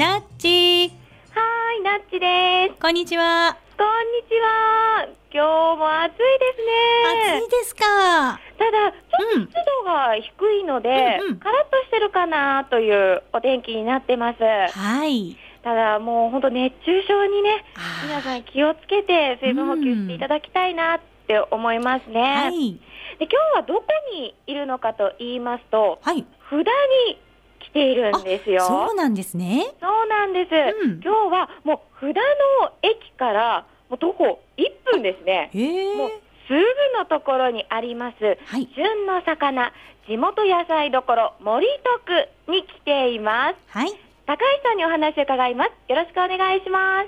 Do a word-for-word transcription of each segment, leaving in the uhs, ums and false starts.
ナッチ。 はーい、ナッチです。 こんにちは。 こんにちは。今日も暑いですね。 暑いですか。 ただ、ちょっと湿度が低いので、 うんうん、 カラッとしてるかなというお天気になってます。 はい。 ただ、もう本当熱中症にね、皆さん気をつけて水分補給していただきたいなって思いますね。 はい。 で、今日はどこにいるのかと言いますと、 はい。 札に来ているんですよ。 そうなんですね。 そうなんです。 うん、 今日はもう札の駅からもう徒歩いっぷんですね。 へもうすぐのところにあります、 はい、 旬の魚地元野菜どころ森徳に来ています。 はい。 高橋さんにお話を伺います。よろしくお願いします。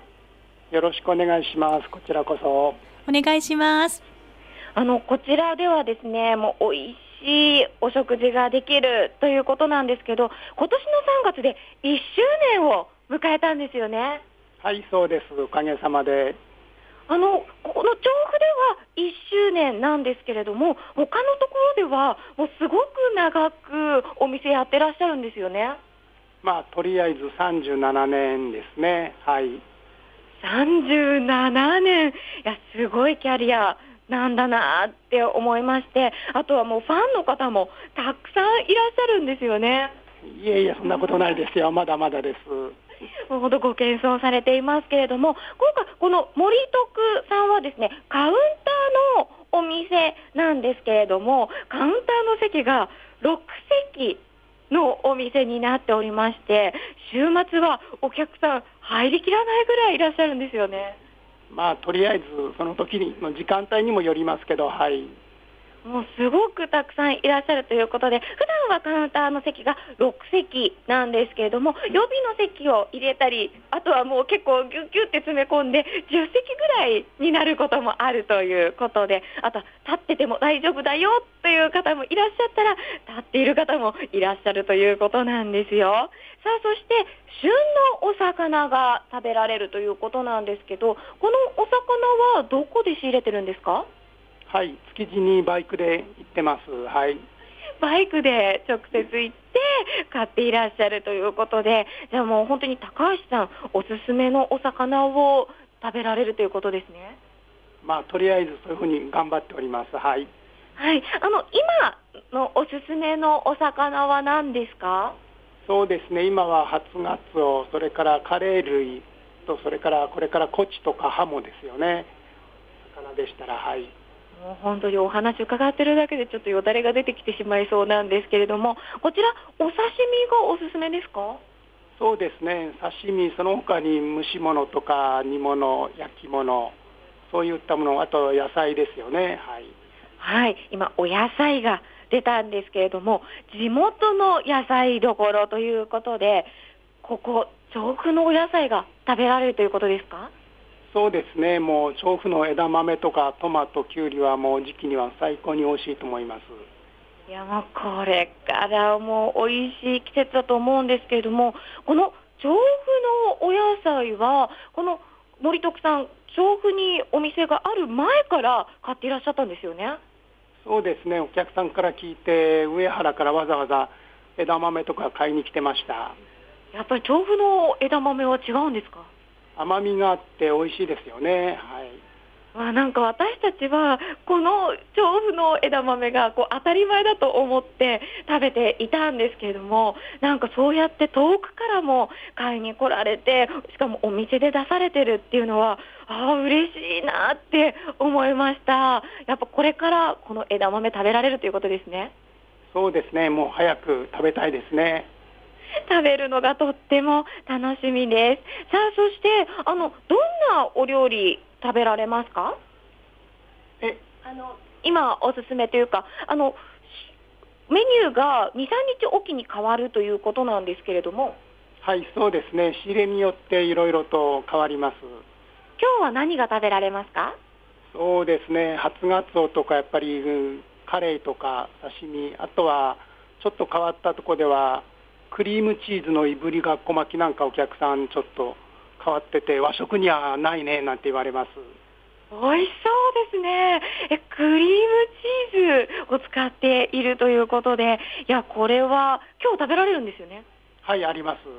よろしくお願いします。こちらこそお願いします。 あのこちらではですね、もう美味しいお食事ができるということなんですけど、今年のさんがつでいっしゅうねんを迎えたんですよね。 はい、そうです。おかげさまで。 あのこの調布ではいっしゅうねんなんですけれども、他のところではもうすごく長くお店やってらっしゃるんですよね。 まあとりあえずさんじゅうななねんですね。はい。 さんじゅうななねん、いやすごいキャリアなんだなって思いまして、あとはもうファンの方もたくさんいらっしゃるんですよね。 いえいえ、そんなことないですよ。まだまだです。 もうほどご謙遜されていますけれども、今回この森徳さんはですね、カウンターのお店なんですけれども、カウンターの席がろくせきのお店になっておりまして、週末はお客さん入りきらないぐらいいらっしゃるんですよね。 まあとりあえずその時の時間帯にもよりますけど、はい。 もうすごくたくさんいらっしゃるということで、普段はカウンターの席がろくせきなんですけれども、予備の席を入れたり、あとはもう結構ギュッギュッて詰め込んでじゅっせきぐらいになることもあるということで、あとは立ってても大丈夫だよという方もいらっしゃったら、立っている方もいらっしゃるということなんですよ。さあ、そして旬のお魚が食べられるということなんですけど、このお魚はどこで仕入れてるんですか？ はい、築地にバイクで行ってます。はい。 バイクで直接行って買っていらっしゃるということで、じゃあもう本当に高橋さんおすすめのお魚を食べられるということですね。 まあとりあえずそういうふうに頑張っております。はい。 はい、あの今のおすすめのお魚は何ですか？ そうですね。今は初ガツオ、それからカレー類と、それからこれからコチとかハモですよね。魚でしたら、はい。 もう本当にお話伺ってるだけでちょっとよだれが出てきてしまいそうなんですけれども、こちらお刺身がおすすめですか？ そうですね。刺身、その他に蒸し物とか煮物、焼き物、そういったもの、あと野菜ですよね。はい。 はい、今お野菜が出たんですけれども、地元の野菜どころということで、ここ調布のお野菜が食べられるということですか？ そうですね。もう調布の枝豆とかトマト、キュウリはもう時期には最高に美味しいと思います。 いや、もうこれからもう美味しい季節だと思うんですけれども、この調布のお野菜はこの森徳さん、調布にお店がある前から買っていらっしゃったんですよね。 そうですね。お客さんから聞いて、上原からわざわざ枝豆とか買いに来てました。 やっぱり調布の枝豆は違うんですか？ 甘みがあって美味しいですよね。はい。 まあ、なんか私たちはこの調布の枝豆がこう当たり前だと思って食べていたんですけれども、なんかそうやって遠くからも買いに来られて、しかもお店で出されてるっていうのは、ああ嬉しいなって思いました。やっぱこれからこの枝豆食べられるということですね。 そうですね。もう早く食べたいですね。 食べるのがとっても楽しみです。さあ、そしてあのどんなお料理食べられますか？ え、 あの今おすすめというか、あのメニューがに、さんにちおきに変わるということなんですけれども、 はい、そうですね。仕入れによっていろいろと変わります。 今日は何が食べられますか？ そうですね。初ガツオとかやっぱりうんカレイとか刺身、あとはちょっと変わったところではクリームチーズのいぶりがっこ巻きなんかお客さんちょっと変わってて、和食にはないねなんて言われます。 美味しそうですね。え、クリームチーズを使っているということで、いやこれは今日食べられるんですよね。 はい、あります。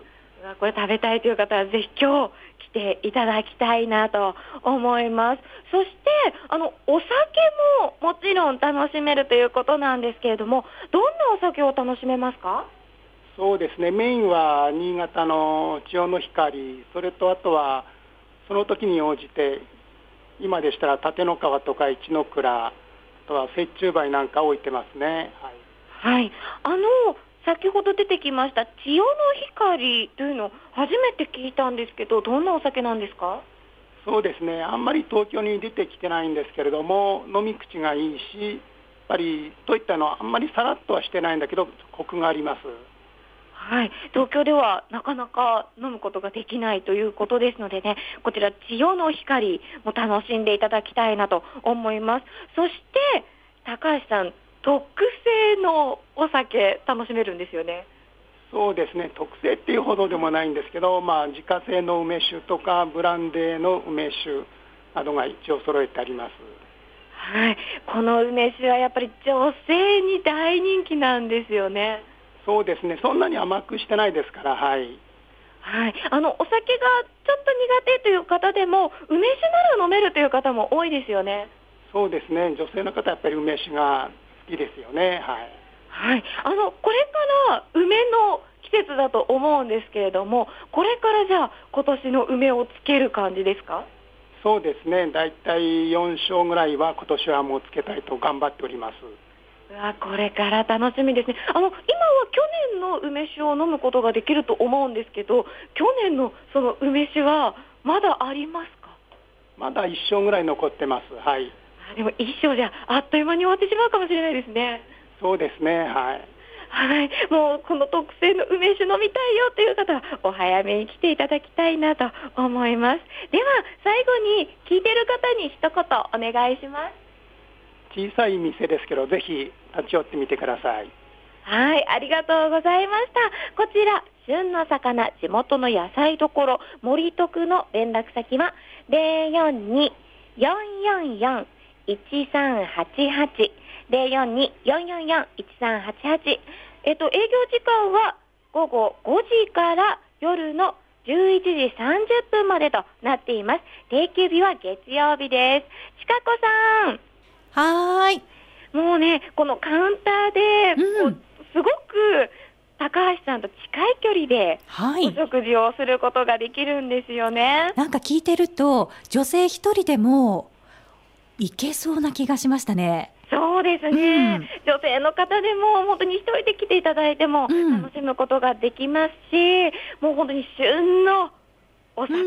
うわこれ食べたいという方はぜひ今日来ていただきたいなと思います。そしてあのお酒ももちろん楽しめるということなんですけれども、どんなお酒を楽しめますか？ そうですね、メインは新潟の千代の光、それとあとはその時に応じて、今でしたら立の川とか一の蔵、あとは雪中梅なんか置いてますね。 はい、はい、あの先ほど出てきました千代の光というのを初めて聞いたんですけど、どんなお酒なんですか？ そうですね、あんまり東京に出てきてないんですけれども、飲み口がいいし、やっぱりといったのはあんまりさらっとはしてないんだけどコクがあります。 はい、東京ではなかなか飲むことができないということですのでね、こちら千代の光も楽しんでいただきたいなと思います。そして高橋さん、特製のお酒楽しめるんですよね。 そうですね、特製っていうほどでもないんですけど、まあ、自家製の梅酒とかブランデーの梅酒などが一応揃えてあります。 はい、この梅酒はやっぱり女性に大人気なんですよね。 そうですね、そんなに甘くしてないですから、はい、 はい、あのお酒がちょっと苦手という方でも梅酒なら飲めるという方も多いですよね。 そうですね、女性の方はやっぱり梅酒が好きですよね。はい、 はい、あのこれから梅の季節だと思うんですけれども、これからじゃあ今年の梅をつける感じですか？ そうですね、だいたいよん升ぐらいは今年はもうつけたいと頑張っております。 うわこれから楽しみですね。あの今は去年の梅酒を飲むことができると思うんですけど、去年のその梅酒はまだありますか？ まだいち升ぐらい残ってます。はい、 あでもいち升じゃあっという間に終わってしまうかもしれないですね。 そうですね、はい、 はい、もうこの特製の梅酒飲みたいよという方はお早めに来ていただきたいなと思います。では最後に聞いている方に一言お願いします。 小さい店ですけどぜひ立ち寄ってみてください。 はい、ありがとうございました。こちら旬の魚地元の野菜どころ森徳の連絡先は ゼロよんに よんよんよん いちさんはちはち ゼロよんに よんよんよん いちさんはちはち、えっと営業時間は午後ごじから夜のじゅういちじさんじゅっぷんまでとなっています。定休日は月曜日です。ちかこさん、 はーい。 もうね、このカウンターで、 うん、 こうすごく高橋さんと近い距離ではい。 お食事をすることができるんですよね。 なんか聞いてると女性一人でもいけそうな気がしましたね。 そうですね、 うん、 女性の方でも本当に一人で来ていただいてもうん楽しむことができますし、もう本当に旬のお魚、 うん、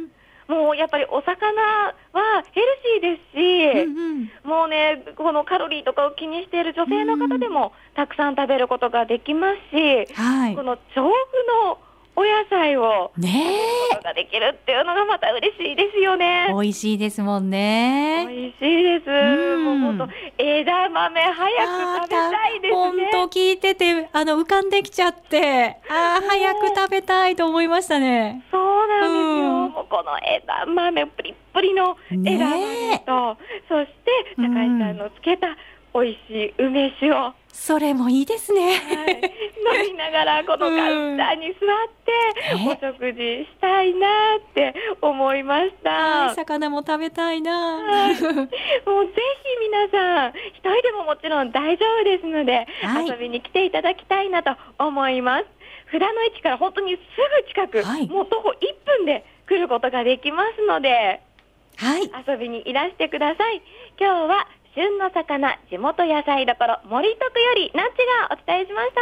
もうやっぱりお魚はヘルシーですし、 うんうん、 もうね、このカロリーとかを気にしている女性の方でもたくさん食べることができますし、 はい。 この調布のお野菜を食べるねことができるっていうのがまた嬉しいですよえ、 ね。 美味しいですもんね。 美味しいです。 うんもう本当枝豆早く食べたいです本ね。 当聞いててあの浮かんできちゃって、あー早く食べたいと思いましたね。 そうなんですよ。 うんもうこの枝豆プリップリの枝豆と、そして高橋さんのつけた美味しい梅酒を、 それもいいですね。 はい、飲みながらこのカウンターに座ってうんお食事したいなって思いましはい、 た。 魚も食べたいな。 はい、もうぜひ皆さん一人でももちろん大丈夫ですので、 はい、 遊びに来ていただきたいなと思います。札の位置から本当にすぐ近く、 はい、 もう徒歩いっぷんで来ることができますので、 はい、 遊びにいらしてください。今日は旬の魚地元野菜どころ森徳よりナッチがお伝えしました。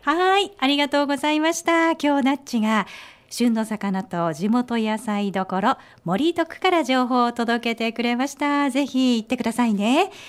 はい、ありがとうございました。今日ナッチが旬の魚と地元野菜どころ森徳から情報を届けてくれました。ぜひ行ってくださいね。